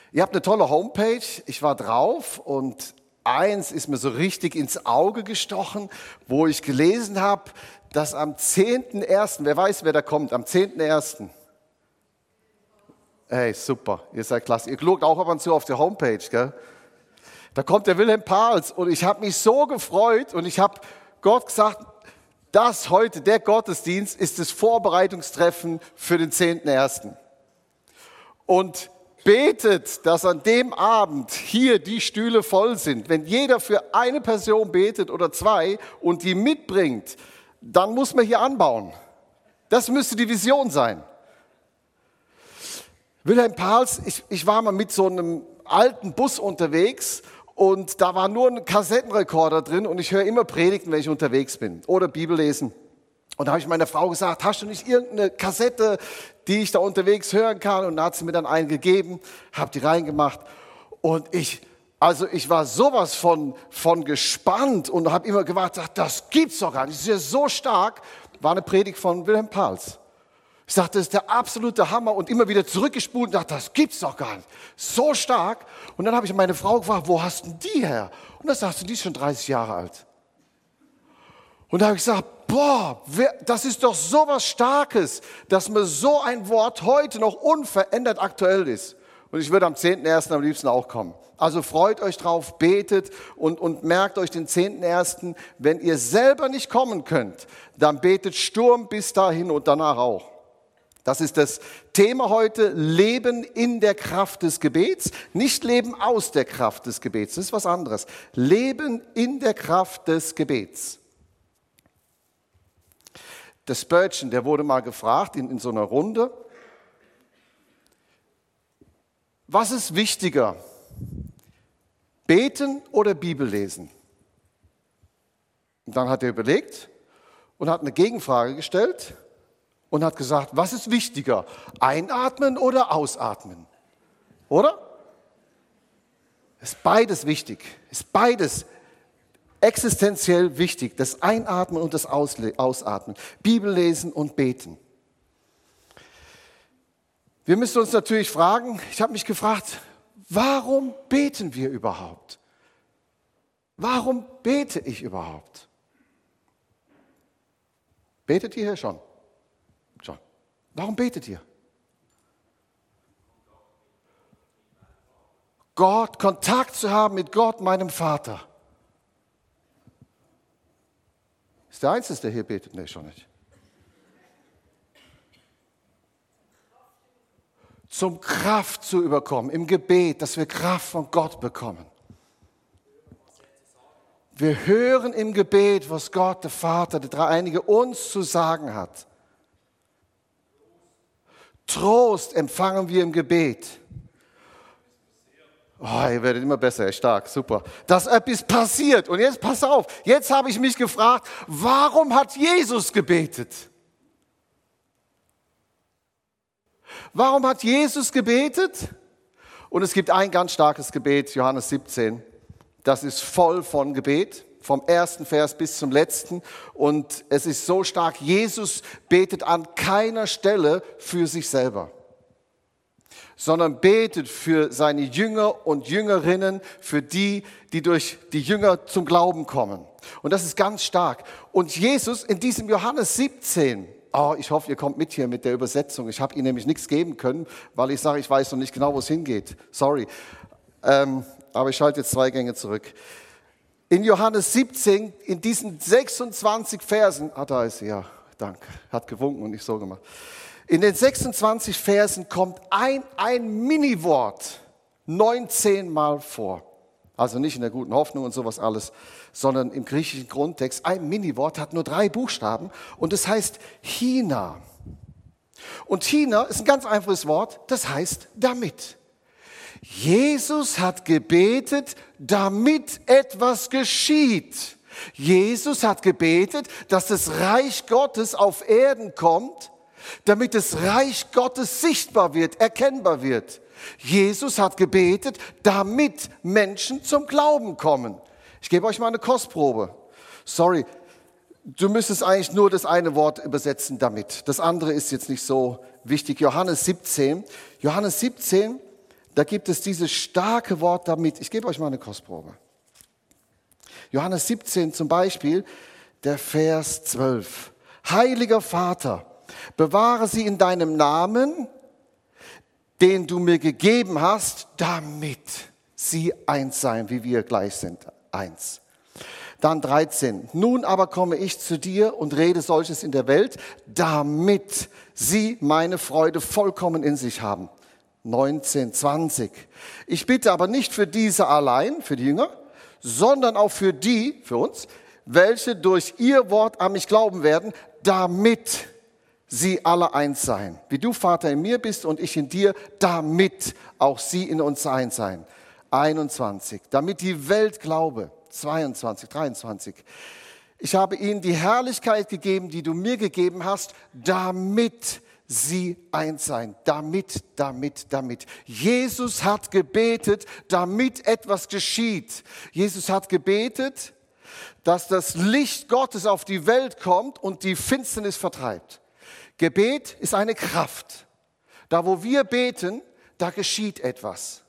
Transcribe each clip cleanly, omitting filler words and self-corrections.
Ihr habt eine tolle Homepage, ich war drauf und eins ist mir so richtig ins Auge gestochen, wo ich gelesen habe, dass am 10.01., wer weiß, wer da kommt, am 10.01. Hey, super, ihr seid klasse. Ihr guckt auch ab und zu auf die Homepage, gell? Da kommt der Wilhelm Pahls und ich habe mich so gefreut und ich habe Gott gesagt, das heute, der Gottesdienst, ist das Vorbereitungstreffen für den 10.01. Und betet, dass an dem Abend hier die Stühle voll sind. Wenn jeder für eine Person betet oder zwei und die mitbringt, dann muss man hier anbauen. Das müsste die Vision sein. Wilhelm Pahls, ich war mal mit so einem alten Bus unterwegs und da war nur ein Kassettenrekorder drin und ich höre immer Predigten, wenn ich unterwegs bin oder Bibel lesen. Und da habe ich meiner Frau gesagt, hast du nicht irgendeine Kassette, die ich da unterwegs hören kann? Und da hat sie mir dann einen gegeben, habe die reingemacht. Und ich war sowas von gespannt und habe immer gewartet, das gibt's doch gar nicht. Das ist ja so stark. War eine Predigt von Wilhelm Pahls. Ich sagte, das ist der absolute Hammer und immer wieder zurückgespult und dachte, das gibt's doch gar nicht. So stark. Und dann habe ich meine Frau gefragt, wo hast denn die her? Und dann sagte sie, die ist schon 30 Jahre alt. Und da habe ich gesagt, boah, das ist doch so was Starkes, dass mir so ein Wort heute noch unverändert aktuell ist. Und ich würde am 10.01. am liebsten auch kommen. Also freut euch drauf, betet und merkt euch den 10.01. Wenn ihr selber nicht kommen könnt, dann betet Sturm bis dahin und danach auch. Das ist das Thema heute, Leben in der Kraft des Gebets, nicht Leben aus der Kraft des Gebets, das ist was anderes. Leben in der Kraft des Gebets. Der Spurgeon, der wurde mal gefragt in so einer Runde, was ist wichtiger, beten oder Bibel lesen? Und dann hat er überlegt und hat eine Gegenfrage gestellt und hat gesagt, was ist wichtiger, einatmen oder ausatmen? Oder? Ist beides wichtig, ist beides existenziell wichtig, das Einatmen und das Ausatmen, Bibel lesen und beten. Wir müssen uns natürlich fragen, ich habe mich gefragt, warum beten wir überhaupt? Warum bete ich überhaupt? Betet ihr hier schon? Schon. Warum betet ihr? Kontakt zu haben mit Gott, meinem Vater. Ist der Einzige, der hier betet? Nee, schon nicht. Zum Kraft zu überkommen, im Gebet, dass wir Kraft von Gott bekommen. Wir hören im Gebet, was Gott, der Vater, der Dreieinige uns zu sagen hat. Trost empfangen wir im Gebet. Oh, ihr werdet immer besser, stark, super. Dass etwas passiert. Und jetzt pass auf, jetzt habe ich mich gefragt, warum hat Jesus gebetet? Warum hat Jesus gebetet? Und es gibt ein ganz starkes Gebet, Johannes 17. Das ist voll von Gebet, vom ersten Vers bis zum letzten. Und es ist so stark, Jesus betet an keiner Stelle für sich selber, sondern betet für seine Jünger und Jüngerinnen, für die durch die Jünger zum Glauben kommen. Und das ist ganz stark. Und Jesus in diesem Johannes 17, ich hoffe, ihr kommt mit hier mit der Übersetzung. Ich habe Ihnen nämlich nichts geben können, weil ich sage, ich weiß noch nicht genau, wo es hingeht. Sorry. Aber ich schalte jetzt 2 Gänge zurück. In Johannes 17, in diesen 26 Versen, da ist sie, ja, danke, hat gewunken und nicht so gemacht. In den 26 Versen kommt ein Mini-Wort 19 Mal vor. Also nicht in der guten Hoffnung und sowas alles, sondern im griechischen Grundtext. Ein Mini-Wort hat nur 3 Buchstaben und es heißt Hina. Und Hina ist ein ganz einfaches Wort, das heißt damit. Jesus hat gebetet, damit etwas geschieht. Jesus hat gebetet, dass das Reich Gottes auf Erden kommt, damit das Reich Gottes sichtbar wird, erkennbar wird. Jesus hat gebetet, damit Menschen zum Glauben kommen. Ich gebe euch mal eine Kostprobe. Sorry, du müsstest eigentlich nur das eine Wort übersetzen, damit. Das andere ist jetzt nicht so wichtig. Johannes 17, da gibt es dieses starke Wort damit. Ich gebe euch mal eine Kostprobe. Johannes 17 zum Beispiel, der Vers 12. Heiliger Vater, bewahre sie in deinem Namen, den du mir gegeben hast, damit sie eins seien, wie wir gleich sind, eins. Dann 13. Nun aber komme ich zu dir und rede solches in der Welt, damit sie meine Freude vollkommen in sich haben. 19, 20. Ich bitte aber nicht für diese allein, für die Jünger, sondern auch für die, für uns, welche durch ihr Wort an mich glauben werden, damit sie alle eins seien. Wie du, Vater, in mir bist und ich in dir, damit auch sie in uns eins seien. 21. Damit die Welt glaube. 22, 23. Ich habe ihnen die Herrlichkeit gegeben, die du mir gegeben hast, damit sie eins seien. Damit. Jesus hat gebetet, damit etwas geschieht. Jesus hat gebetet, dass das Licht Gottes auf die Welt kommt und die Finsternis vertreibt. Gebet ist eine Kraft. Da, wo wir beten, da geschieht etwas.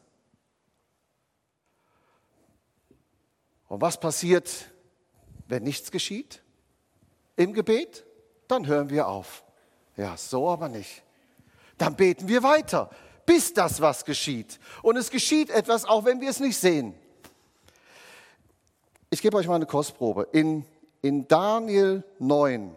Und was passiert, wenn nichts geschieht im Gebet? Dann hören wir auf. Ja, so aber nicht. Dann beten wir weiter, bis das was geschieht. Und es geschieht etwas, auch wenn wir es nicht sehen. Ich gebe euch mal eine Kostprobe. In Daniel 9,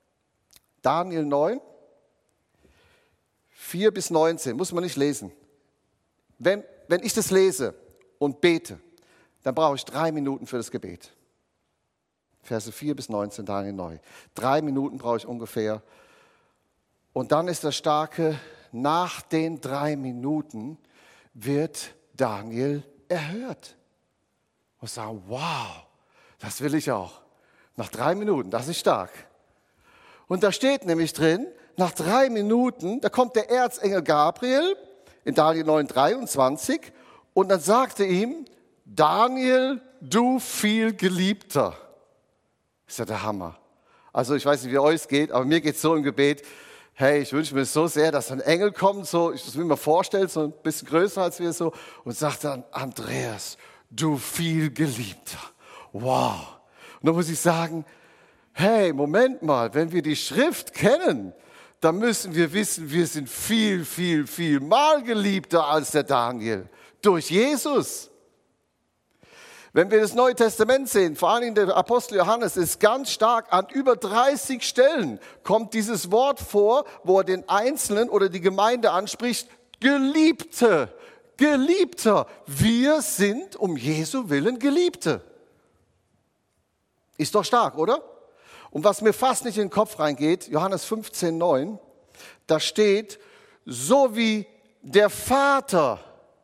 4 bis 19, muss man nicht lesen. Wenn ich das lese und bete, dann brauche ich 3 Minuten für das Gebet. Verse 4 bis 19, Daniel 9. 3 Minuten brauche ich ungefähr. Und dann ist das Starke, nach den 3 Minuten wird Daniel erhört. Und sagen, wow, das will ich auch. Nach 3 Minuten, das ist stark. Und da steht nämlich drin, nach 3 Minuten, da kommt der Erzengel Gabriel in Daniel 9, 23 und dann sagte ihm, Daniel, du viel Geliebter. Das ist ja der Hammer. Also ich weiß nicht, wie euch es geht, aber mir geht es so im Gebet, hey, ich wünsche mir so sehr, dass ein Engel kommt, so, ich will mir vorstellen, so ein bisschen größer als wir so, und sagt dann, Andreas, du viel Geliebter. Wow. Und dann muss ich sagen, hey, Moment mal, wenn wir die Schrift kennen, dann müssen wir wissen, wir sind viel mal geliebter als der Daniel. Durch Jesus. Wenn wir das Neue Testament sehen, vor allem der Apostel Johannes, ist ganz stark an über 30 Stellen kommt dieses Wort vor, wo er den Einzelnen oder die Gemeinde anspricht, Geliebte, Geliebter. Wir sind um Jesu Willen Geliebte. Ist doch stark, oder? Und was mir fast nicht in den Kopf reingeht, Johannes 15, 9, da steht, so wie der Vater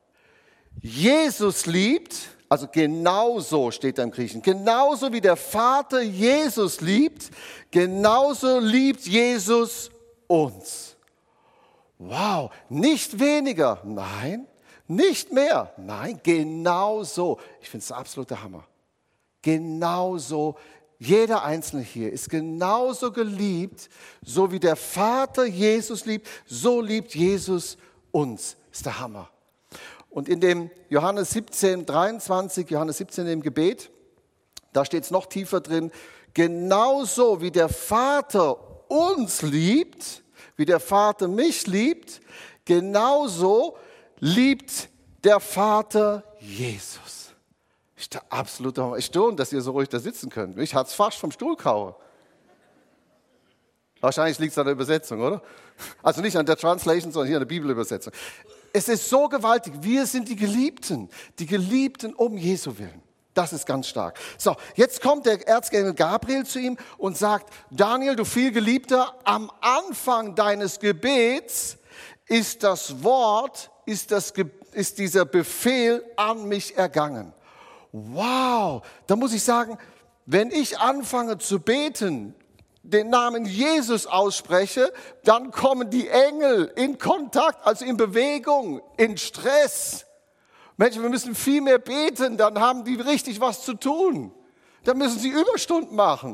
Jesus liebt, also genauso steht da im Griechischen, genauso wie der Vater Jesus liebt, genauso liebt Jesus uns. Wow, nicht weniger, nein, nicht mehr, nein, genauso. Ich finde es der absolute Hammer. Genauso, jeder Einzelne hier ist genauso geliebt, so wie der Vater Jesus liebt, so liebt Jesus uns. Das ist der Hammer. Und in dem Johannes 17, 23, Johannes 17 im Gebet, da steht es noch tiefer drin, genauso wie der Vater uns liebt, wie der Vater mich liebt, genauso liebt der Vater Jesus. Ist der absolute Hammer. Ich staune, dass ihr so ruhig da sitzen könnt. Mich hat es fast vom Stuhl gehauen. Wahrscheinlich liegt es an der Übersetzung, oder? Also nicht an der Translation, sondern hier an der Bibelübersetzung. Es ist so gewaltig. Wir sind die Geliebten um Jesu Willen. Das ist ganz stark. So, jetzt kommt der Erzengel Gabriel zu ihm und sagt, Daniel, du viel Geliebter, am Anfang deines Gebets ist das Wort, ist dieser Befehl an mich ergangen. Wow, da muss ich sagen, wenn ich anfange zu beten, den Namen Jesus ausspreche, dann kommen die Engel in Kontakt, also in Bewegung, in Stress. Menschen, wir müssen viel mehr beten, dann haben die richtig was zu tun. Dann müssen sie Überstunden machen.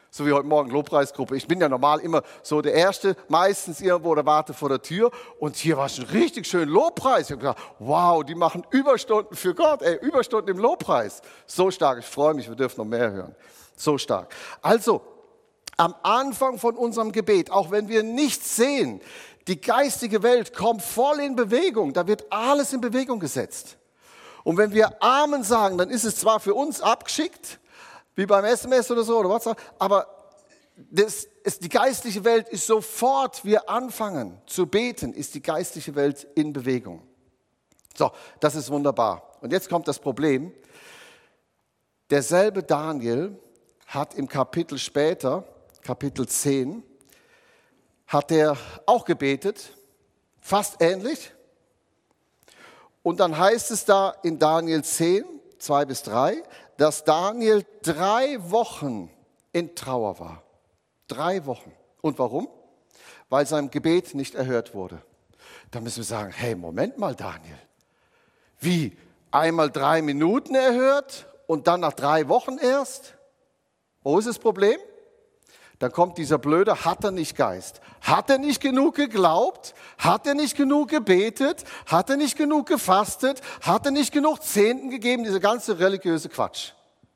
So wie heute Morgen Lobpreisgruppe. Ich bin ja normal immer so der Erste, meistens irgendwo oder warte vor der Tür. Und hier war es ein richtig schön Lobpreis. Ich habe gedacht, wow, die machen Überstunden für Gott, Überstunden im Lobpreis. So stark, ich freue mich, wir dürfen noch mehr hören. So stark. Also, am Anfang von unserem Gebet, auch wenn wir nichts sehen, die geistige Welt kommt voll in Bewegung. Da wird alles in Bewegung gesetzt. Und wenn wir Amen sagen, dann ist es zwar für uns abgeschickt, wie beim SMS oder so oder WhatsApp, aber die geistliche Welt ist sofort, wir anfangen zu beten, ist die geistliche Welt in Bewegung. So, das ist wunderbar. Und jetzt kommt das Problem. Derselbe Daniel hat im Kapitel später, Kapitel 10, hat er auch gebetet, fast ähnlich. Und dann heißt es da in Daniel 10, 2-3, dass Daniel 3 Wochen in Trauer war. 3 Wochen. Und warum? Weil sein Gebet nicht erhört wurde. Da müssen wir sagen, hey, Moment mal, Daniel. Wie? Einmal 3 Minuten erhört und dann nach 3 Wochen erst? Wo ist das Problem? Dann kommt dieser blöde, hat er nicht Geist. Hat er nicht genug geglaubt? Hat er nicht genug gebetet? Hat er nicht genug gefastet? Hat er nicht genug Zehnten gegeben? Dieser ganze religiöse Quatsch.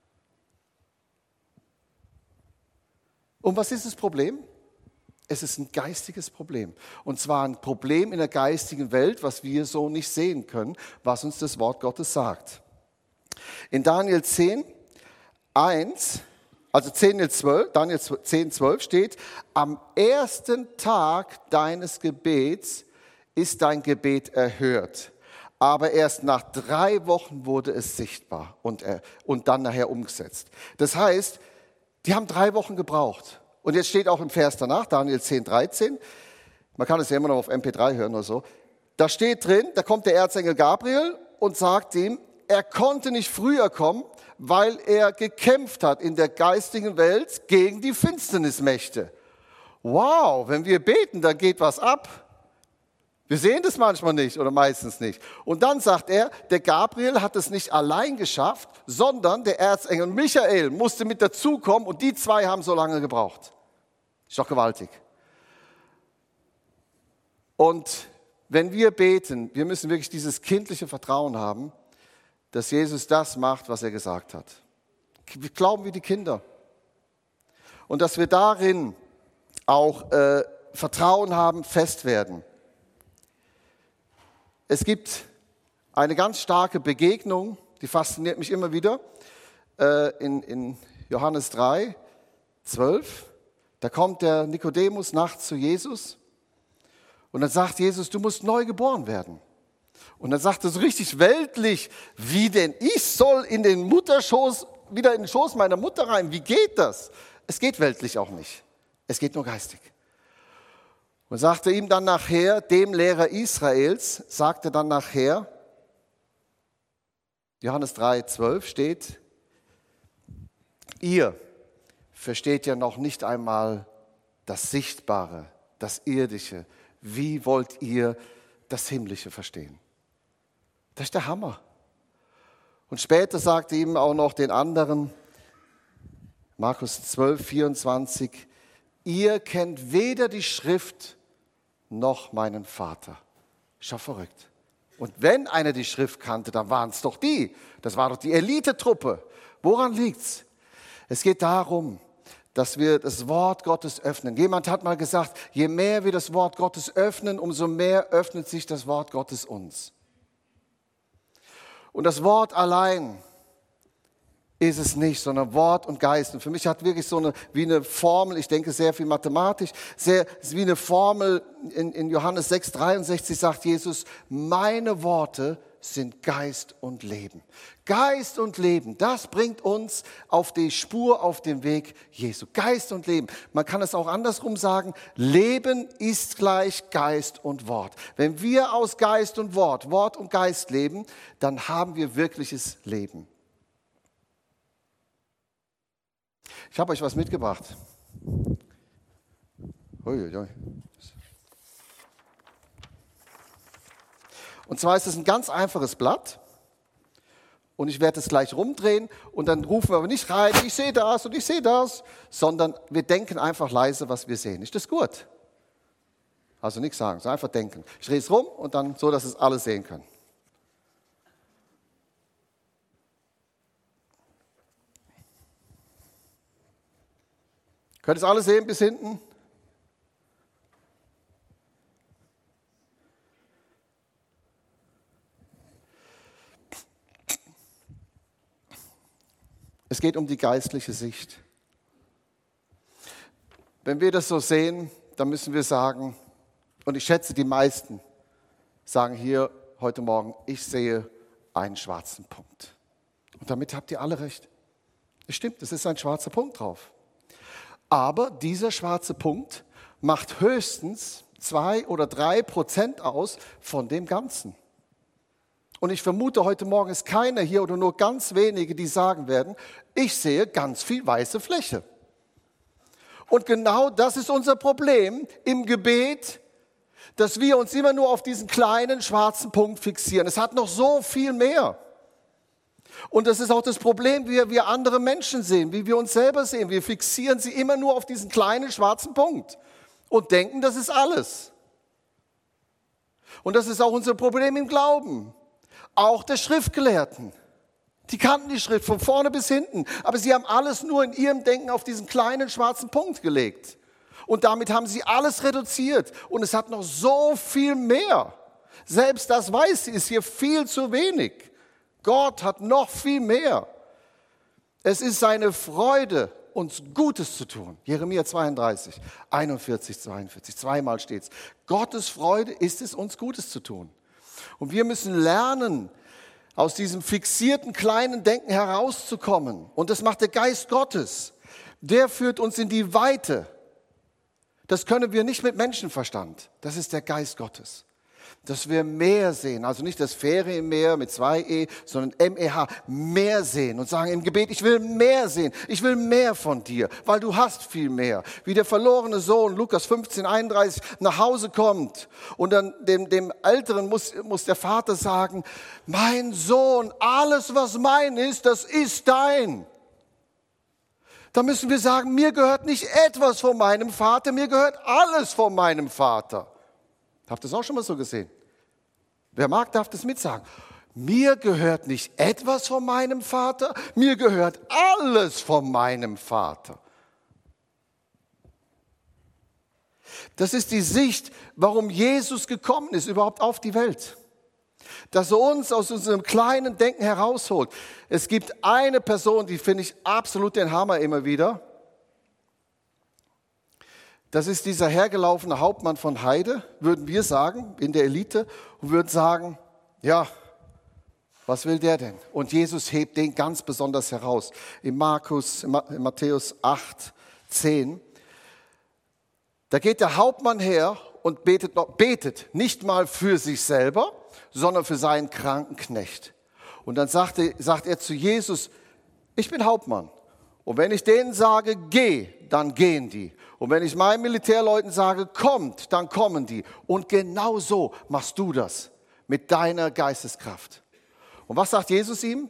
Und was ist das Problem? Es ist ein geistiges Problem. Und zwar ein Problem in der geistigen Welt, was wir so nicht sehen können, was uns das Wort Gottes sagt. In Daniel 10, 1, also Daniel 10, 12 steht, am ersten Tag deines Gebets ist dein Gebet erhört. Aber erst nach 3 Wochen wurde es sichtbar und dann nachher umgesetzt. Das heißt, die haben 3 Wochen gebraucht. Und jetzt steht auch im Vers danach, Daniel 10, 13, man kann es ja immer noch auf MP3 hören oder so, da steht drin, da kommt der Erzengel Gabriel und sagt ihm, er konnte nicht früher kommen, weil er gekämpft hat in der geistigen Welt gegen die Finsternismächte. Wow, wenn wir beten, dann geht was ab. Wir sehen das manchmal nicht oder meistens nicht. Und dann sagt er, der Gabriel hat es nicht allein geschafft, sondern der Erzengel Michael musste mit dazukommen und die 2 haben so lange gebraucht. Ist doch gewaltig. Und wenn wir beten, wir müssen wirklich dieses kindliche Vertrauen haben, dass Jesus das macht, was er gesagt hat. Wir glauben wie die Kinder. Und dass wir darin auch Vertrauen haben, fest werden. Es gibt eine ganz starke Begegnung, die fasziniert mich immer wieder, in Johannes 3, 12. Da kommt der Nikodemus nachts zu Jesus und dann sagt Jesus, du musst neu geboren werden. Und dann sagt er so richtig weltlich, wie denn ich soll in den Mutterschoß, wieder in den Schoß meiner Mutter rein, wie geht das? Es geht weltlich auch nicht, es geht nur geistig. Und sagte ihm dann nachher, dem Lehrer Israels, sagte dann nachher, Johannes 3, 12 steht, ihr versteht ja noch nicht einmal das Sichtbare, das Irdische. Wie wollt ihr das Himmlische verstehen? Das ist der Hammer. Und später sagte ihm auch noch den anderen, Markus 12, 24, ihr kennt weder die Schrift noch meinen Vater. Ist ja verrückt. Und wenn einer die Schrift kannte, dann waren es doch die. Das war doch die Elitetruppe. Woran liegt's? Es geht darum, dass wir das Wort Gottes öffnen. Jemand hat mal gesagt, je mehr wir das Wort Gottes öffnen, umso mehr öffnet sich das Wort Gottes uns. Und das Wort allein ist es nicht, sondern Wort und Geist. Und für mich hat wirklich wie eine Formel, ich denke sehr viel mathematisch, wie eine Formel in Johannes 6, 63 sagt Jesus, meine Worte sind Geist und Leben. Geist und Leben, das bringt uns auf die Spur, auf den Weg Jesu. Geist und Leben. Man kann es auch andersrum sagen, Leben ist gleich Geist und Wort. Wenn wir aus Geist und Wort, Wort und Geist leben, dann haben wir wirkliches Leben. Ich habe euch was mitgebracht. Uiuiui. Und zwar ist es ein ganz einfaches Blatt. und ich werde es gleich rumdrehen und dann rufen wir aber nicht rein, ich sehe das und ich sehe das, sondern wir denken einfach leise, was wir sehen. Ist das gut? Also nichts sagen, sondern einfach denken. Ich drehe es rum und dann so, dass es alle sehen können. Könnt ihr es alle sehen bis hinten? Es geht um die geistliche Sicht. Wenn wir das so sehen, dann müssen wir sagen, und ich schätze, die meisten sagen hier heute Morgen, ich sehe einen schwarzen Punkt. Und damit habt ihr alle recht. Es stimmt, es ist ein schwarzer Punkt drauf. Aber dieser schwarze Punkt macht höchstens 2 oder 3% aus von dem Ganzen. Und ich vermute, heute Morgen ist keiner hier oder nur ganz wenige, die sagen werden, ich sehe ganz viel weiße Fläche. Und genau das ist unser Problem im Gebet, dass wir uns immer nur auf diesen kleinen schwarzen Punkt fixieren. Es hat noch so viel mehr. Und das ist auch das Problem, wie wir andere Menschen sehen, wie wir uns selber sehen. Wir fixieren sie immer nur auf diesen kleinen schwarzen Punkt und denken, das ist alles. Und das ist auch unser Problem im Glauben. Auch der Schriftgelehrten. Die kannten die Schrift von vorne bis hinten, aber sie haben alles nur in ihrem Denken auf diesen kleinen schwarzen Punkt gelegt. Und damit haben sie alles reduziert. Und es hat noch so viel mehr. Selbst das Weiße ist hier viel zu wenig. Gott hat noch viel mehr. Es ist seine Freude, uns Gutes zu tun. Jeremia 32, 41, 42, zweimal steht es. Gottes Freude ist es, uns Gutes zu tun. Und wir müssen lernen, aus diesem fixierten kleinen Denken herauszukommen. Und das macht der Geist Gottes. Der führt uns in die Weite. Das können wir nicht mit Menschenverstand. Das ist der Geist Gottes. Dass wir mehr sehen, also nicht das Ferienmeer mit 2E, sondern MEH, mehr sehen und sagen im Gebet, ich will mehr sehen, ich will mehr von dir, weil du hast viel mehr. Wie der verlorene Sohn, Lukas 15, 31, nach Hause kommt und dann dem Älteren muss der Vater sagen, mein Sohn, alles was mein ist, das ist dein. Da müssen wir sagen, mir gehört nicht etwas von meinem Vater, mir gehört alles von meinem Vater. Habt ihr das auch schon mal so gesehen? Wer mag, darf das mitsagen. Mir gehört nicht etwas von meinem Vater, mir gehört alles von meinem Vater. Das ist die Sicht, warum Jesus gekommen ist, überhaupt auf die Welt. Dass er uns aus unserem kleinen Denken herausholt. Es gibt eine Person, die finde ich absolut den Hammer immer wieder. Das ist dieser hergelaufene Hauptmann von Heide, würden wir sagen, in der Elite, und würden sagen, ja, was will der denn? Und Jesus hebt den ganz besonders heraus. In Matthäus 8, 10, da geht der Hauptmann her und betet nicht mal für sich selber, sondern für seinen kranken Knecht. Und dann sagt er zu Jesus, ich bin Hauptmann. Und wenn ich denen sage, geh, dann gehen die. Und wenn ich meinen Militärleuten sage, kommt, dann kommen die. Und genau so machst du das mit deiner Geisteskraft. Und was sagt Jesus ihm?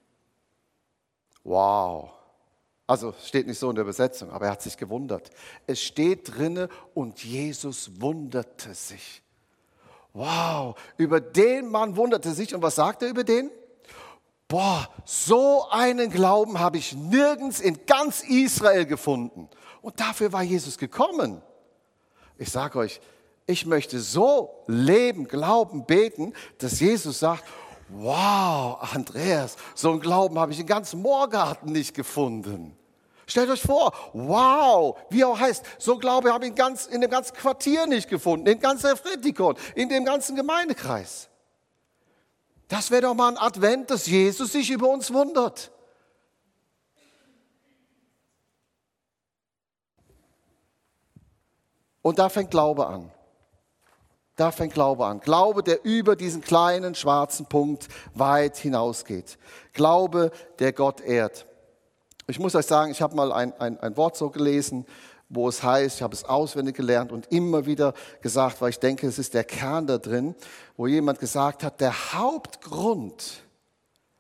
Wow. Also steht nicht so in der Übersetzung, aber er hat sich gewundert. Es steht drinne und Jesus wunderte sich. Wow, über den Mann wunderte sich. Und was sagt er über den? Boah, so einen Glauben habe ich nirgends in ganz Israel gefunden. Und dafür war Jesus gekommen. Ich sage euch, ich möchte so leben, glauben, beten, dass Jesus sagt, wow, Andreas, so einen Glauben habe ich in ganz Moorgarten nicht gefunden. Stellt euch vor, wow, wie auch heißt, so Glaube habe ich in dem ganzen Quartier nicht gefunden, in ganz Efretikon, in dem ganzen Gemeindekreis. Das wäre doch mal ein Advent, dass Jesus sich über uns wundert. Und da fängt Glaube an. Da fängt Glaube an. Glaube, der über diesen kleinen schwarzen Punkt weit hinausgeht. Glaube, der Gott ehrt. Ich muss euch sagen, ich habe mal ein Wort so gelesen, wo es heißt, ich habe es auswendig gelernt und immer wieder gesagt, weil ich denke, es ist der Kern da drin, wo jemand gesagt hat, der Hauptgrund,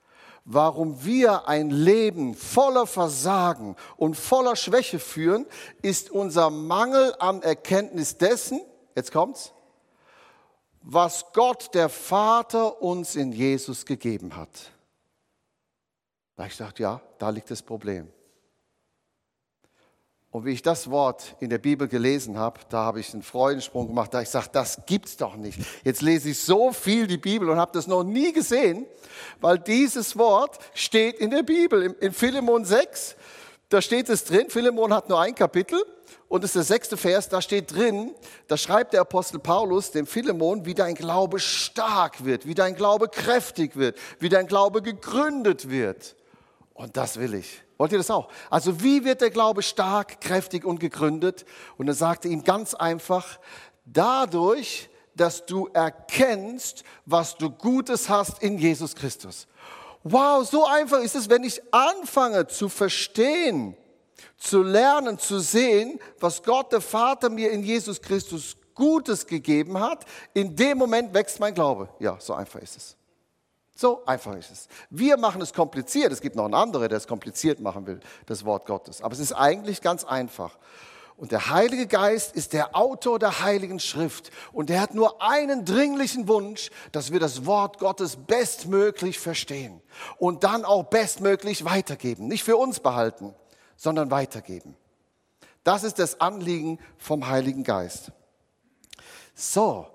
warum wir ein Leben voller Versagen und voller Schwäche führen, ist unser Mangel an Erkenntnis dessen, jetzt kommt's, was Gott, der Vater, uns in Jesus gegeben hat. Da habe ich gedacht, ja, da liegt das Problem. Und wie ich das Wort in der Bibel gelesen habe, da habe ich einen Freudensprung gemacht, da habe ich gesagt, das gibt's doch nicht. Jetzt lese ich so viel die Bibel und habe das noch nie gesehen, weil dieses Wort steht in der Bibel. In Philemon 6, da steht es drin, Philemon hat nur ein Kapitel und das ist der 6. Vers, da steht drin, da schreibt der Apostel Paulus dem Philemon, wie dein Glaube stark wird, wie dein Glaube kräftig wird, wie dein Glaube gegründet wird. Und das will ich. Wollt ihr das auch? Also wie wird der Glaube stark, kräftig und gegründet? Und er sagte ihm ganz einfach, dadurch, dass du erkennst, was du Gutes hast in Jesus Christus. Wow, so einfach ist es, wenn ich anfange zu verstehen, zu lernen, zu sehen, was Gott, der Vater, mir in Jesus Christus Gutes gegeben hat. In dem Moment wächst mein Glaube. Ja, so einfach ist es. So einfach ist es. Wir machen es kompliziert. Es gibt noch einen anderen, der es kompliziert machen will, das Wort Gottes. Aber es ist eigentlich ganz einfach. Und der Heilige Geist ist der Autor der Heiligen Schrift. Und er hat nur einen dringlichen Wunsch, dass wir das Wort Gottes bestmöglich verstehen. Und dann auch bestmöglich weitergeben. Nicht für uns behalten, sondern weitergeben. Das ist das Anliegen vom Heiligen Geist. So.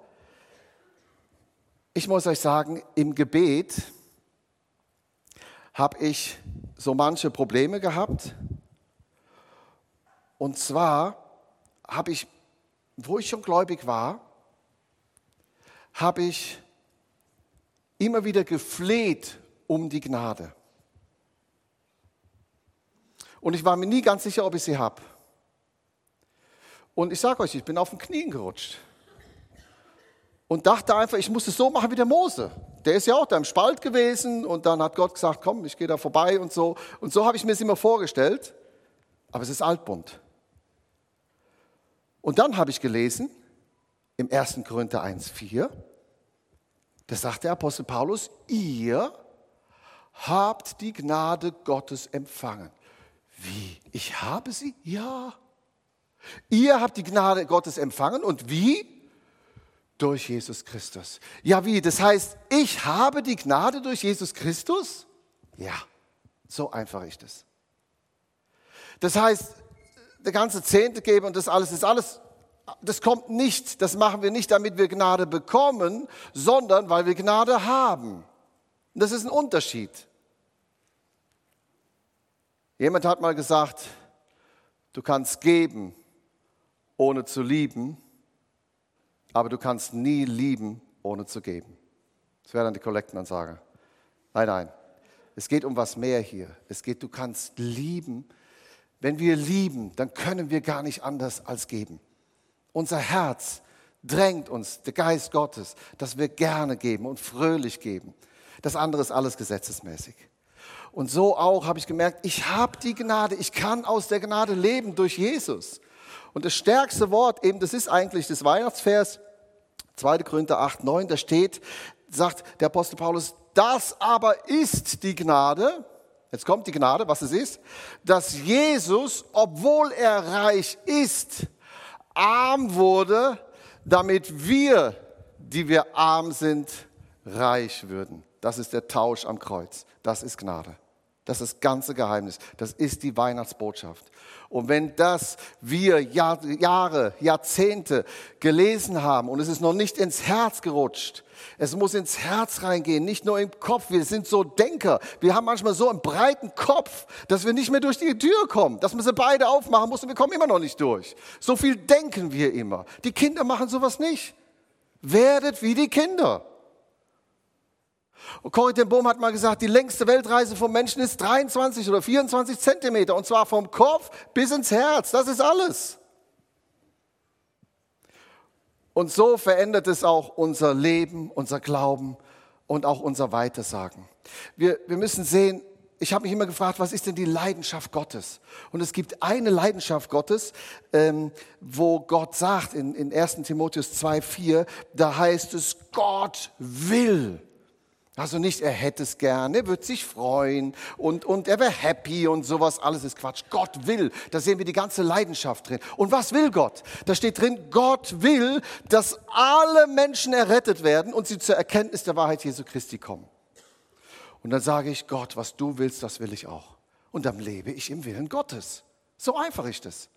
Ich muss euch sagen, im Gebet habe ich so manche Probleme gehabt. Und zwar habe ich, wo ich schon gläubig war, habe ich immer wieder gefleht um die Gnade. Und ich war mir nie ganz sicher, ob ich sie habe. Und ich sage euch, ich bin auf den Knien gerutscht. Und dachte einfach, ich muss es so machen wie der Mose. Der ist ja auch da im Spalt gewesen und dann hat Gott gesagt, komm, ich gehe da vorbei und so. Und so habe ich mir es immer vorgestellt, aber es ist Altbund. Und dann habe ich gelesen, im 1. Korinther 1,4, da sagt der Apostel Paulus, ihr habt die Gnade Gottes empfangen. Wie? Ich habe sie? Ja. Ihr habt die Gnade Gottes empfangen und wie? Durch Jesus Christus. Ja, wie? Das heißt, ich habe die Gnade durch Jesus Christus? Ja, so einfach ist es. Das heißt, der ganze Zehnte geben und das alles, das kommt nicht, das machen wir nicht, damit wir Gnade bekommen, sondern weil wir Gnade haben. Und das ist ein Unterschied. Jemand hat mal gesagt, du kannst geben, ohne zu lieben, aber du kannst nie lieben, ohne zu geben. Das wäre dann die Kollektenansage. Nein. Es geht um was mehr hier. Es geht, du kannst lieben. Wenn wir lieben, dann können wir gar nicht anders als geben. Unser Herz drängt uns, der Geist Gottes, dass wir gerne geben und fröhlich geben. Das andere ist alles gesetzesmäßig. Und so auch habe ich gemerkt, ich habe die Gnade, ich kann aus der Gnade leben durch Jesus. Und das stärkste Wort, eben das ist eigentlich das Weihnachtsvers, 2. Korinther 8,9, da steht, sagt der Apostel Paulus, das aber ist die Gnade, jetzt kommt die Gnade, was es ist, dass Jesus, obwohl er reich ist, arm wurde, damit wir, die wir arm sind, reich würden. Das ist der Tausch am Kreuz, das ist Gnade. Das ist das ganze Geheimnis. Das ist die Weihnachtsbotschaft. Und wenn das wir Jahre, Jahrzehnte gelesen haben und es ist noch nicht ins Herz gerutscht, es muss ins Herz reingehen, nicht nur im Kopf. Wir sind so Denker. Wir haben manchmal so einen breiten Kopf, dass wir nicht mehr durch die Tür kommen, dass man sie beide aufmachen muss und wir kommen immer noch nicht durch. So viel denken wir immer. Die Kinder machen sowas nicht. Werdet wie die Kinder. Und Corrie ten Boom hat mal gesagt, die längste Weltreise vom Menschen ist 23 oder 24 Zentimeter. Und zwar vom Kopf bis ins Herz. Das ist alles. Und so verändert es auch unser Leben, unser Glauben und auch unser Weitersagen. Wir müssen sehen, ich habe mich immer gefragt, was ist denn die Leidenschaft Gottes? Und es gibt eine Leidenschaft Gottes, wo Gott sagt in 1. Timotheus 2,4, da heißt es, Gott will. Also nicht, er hätte es gerne, er würde sich freuen und er wäre happy und sowas, alles ist Quatsch. Gott will, da sehen wir die ganze Leidenschaft drin. Und was will Gott? Da steht drin, Gott will, dass alle Menschen errettet werden und sie zur Erkenntnis der Wahrheit Jesu Christi kommen. Und dann sage ich, Gott, was du willst, das will ich auch. Und dann lebe ich im Willen Gottes. So einfach ist es.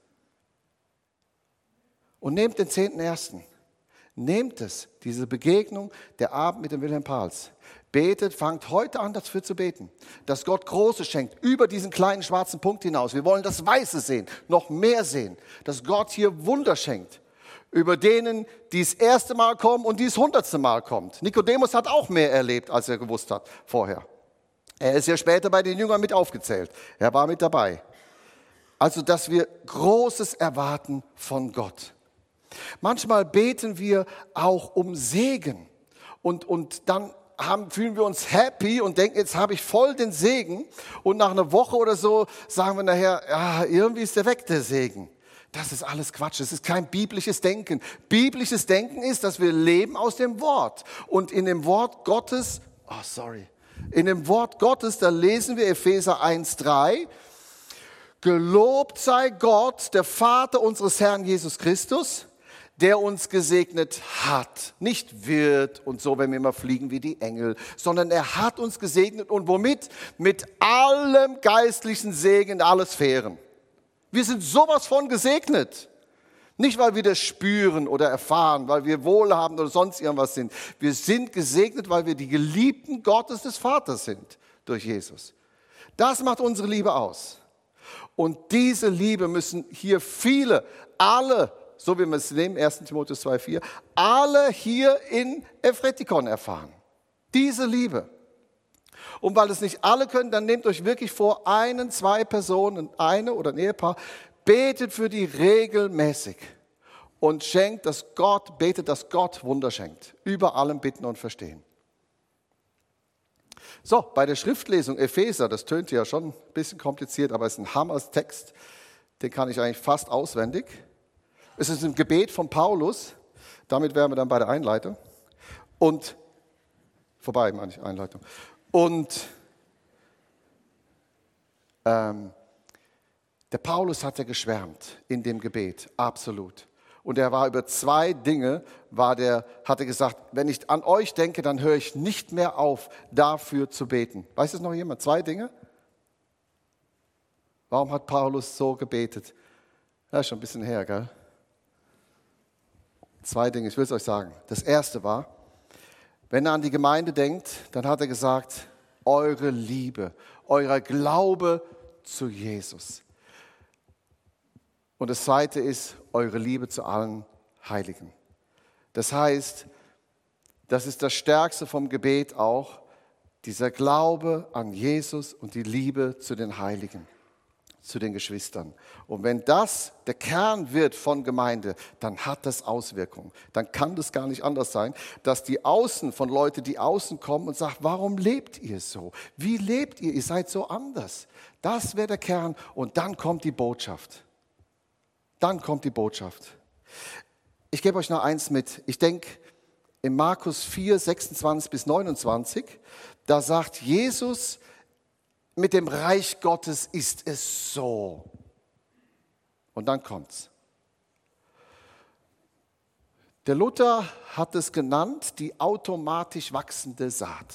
Und nehmt den 10.1. Nehmt es, diese Begegnung, der Abend mit dem Wilhelm Pahls. Betet, fangt heute an, dafür zu beten, dass Gott Großes schenkt, über diesen kleinen schwarzen Punkt hinaus. Wir wollen das Weiße sehen, noch mehr sehen, dass Gott hier Wunder schenkt, über denen, die das erste Mal kommen und die das 100. Mal kommt. Nikodemus hat auch mehr erlebt, als er gewusst hat vorher. Er ist ja später bei den Jüngern mit aufgezählt. Er war mit dabei. Also, dass wir Großes erwarten von Gott. Manchmal beten wir auch um Segen und dann fühlen wir uns happy und denken, jetzt habe ich voll den Segen. Und nach einer Woche oder so sagen wir nachher, ja, irgendwie ist der weg, der Segen. Das ist alles Quatsch, das ist kein biblisches Denken. Biblisches Denken ist, dass wir leben aus dem Wort. Und in dem Wort Gottes, in dem Wort Gottes, da lesen wir Epheser 1,3, gelobt sei Gott, der Vater unseres Herrn Jesus Christus, der uns gesegnet hat, nicht wird und so, wenn wir immer fliegen wie die Engel, sondern er hat uns gesegnet und womit? Mit allem geistlichen Segen in alle Sphären. Wir sind sowas von gesegnet. Nicht, weil wir das spüren oder erfahren, weil wir wohlhabend oder sonst irgendwas sind. Wir sind gesegnet, weil wir die Geliebten Gottes des Vaters sind durch Jesus. Das macht unsere Liebe aus. Und diese Liebe müssen hier viele, alle, so wie wir es nehmen, 1. Timotheus 2,4, alle hier in Evretikon erfahren. Diese Liebe. Und weil es nicht alle können, dann nehmt euch wirklich vor, 1, 2 Personen, eine oder ein Ehepaar, betet für die regelmäßig und betet, dass Gott Wunder schenkt. Über allem Bitten und Verstehen. So, bei der Schriftlesung Epheser, das tönt ja schon ein bisschen kompliziert, aber es ist ein Hammerstext, den kann ich eigentlich fast auswendig. Es ist ein Gebet von Paulus, damit wären wir dann bei der Einleitung. Und, vorbei meine ich, Einleitung. Und der Paulus hat ja geschwärmt in dem Gebet, absolut. Und er war über 2 Dinge, hat er gesagt, wenn ich an euch denke, dann höre ich nicht mehr auf, dafür zu beten. Weiß es noch jemand? 2 Dinge? Warum hat Paulus so gebetet? Ja, ist schon ein bisschen her, gell? 2 Dinge, ich will es euch sagen. Das erste war, wenn er an die Gemeinde denkt, dann hat er gesagt, eure Liebe, euer Glaube zu Jesus. Und das zweite ist, eure Liebe zu allen Heiligen. Das heißt, das ist das Stärkste vom Gebet auch, dieser Glaube an Jesus und die Liebe zu den Heiligen, zu den Geschwistern. Und wenn das der Kern wird von Gemeinde, dann hat das Auswirkungen. Dann kann das gar nicht anders sein, dass die Leute, die außen kommen und sagen, warum lebt ihr so? Wie lebt ihr? Ihr seid so anders. Das wäre der Kern und dann kommt die Botschaft. Ich gebe euch noch eins mit. Ich denke, in Markus 4, 26 bis 29, da sagt Jesus, mit dem Reich Gottes ist es so. Und dann kommt's. Der Luther hat es genannt, die automatisch wachsende Saat.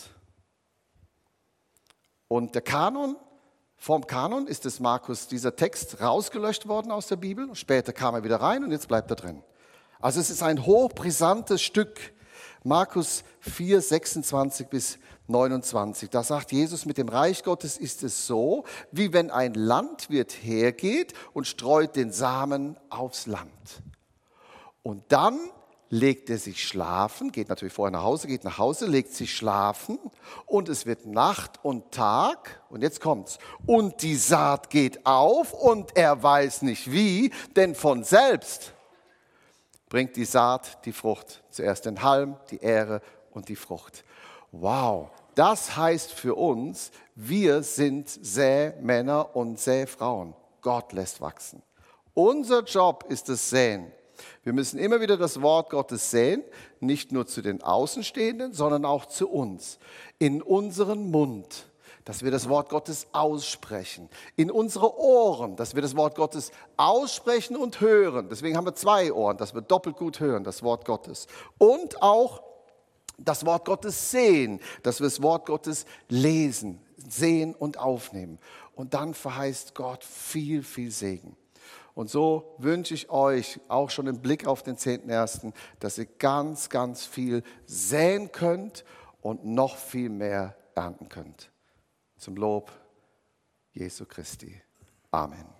Und vom Kanon ist dieser Text rausgelöscht worden aus der Bibel. Später kam er wieder rein und jetzt bleibt er drin. Also es ist ein hochbrisantes Stück. Markus 4, 26 bis 29. Da sagt Jesus, mit dem Reich Gottes ist es so, wie wenn ein Landwirt hergeht und streut den Samen aufs Land. Und dann legt er sich schlafen, geht natürlich vorher nach Hause, legt sich schlafen und es wird Nacht und Tag und jetzt kommt's. Und die Saat geht auf und er weiß nicht wie, denn von selbst bringt die Saat die Frucht. Zuerst den Halm, die Ähre und die Frucht. Wow, das heißt für uns, wir sind Sämänner und Säfrauen. Gott lässt wachsen. Unser Job ist das Säen. Wir müssen immer wieder das Wort Gottes sehen, nicht nur zu den Außenstehenden, sondern auch zu uns, in unseren Mund, dass wir das Wort Gottes aussprechen, in unsere Ohren, dass wir das Wort Gottes aussprechen und hören. Deswegen haben wir 2 Ohren, dass wir doppelt gut hören, das Wort Gottes. Und auch das Wort Gottes sehen, dass wir das Wort Gottes lesen, sehen und aufnehmen. Und dann verheißt Gott viel, viel Segen. Und so wünsche ich euch auch schon im Blick auf den 10.1., dass ihr ganz, ganz viel säen könnt und noch viel mehr ernten könnt. Zum Lob Jesu Christi. Amen.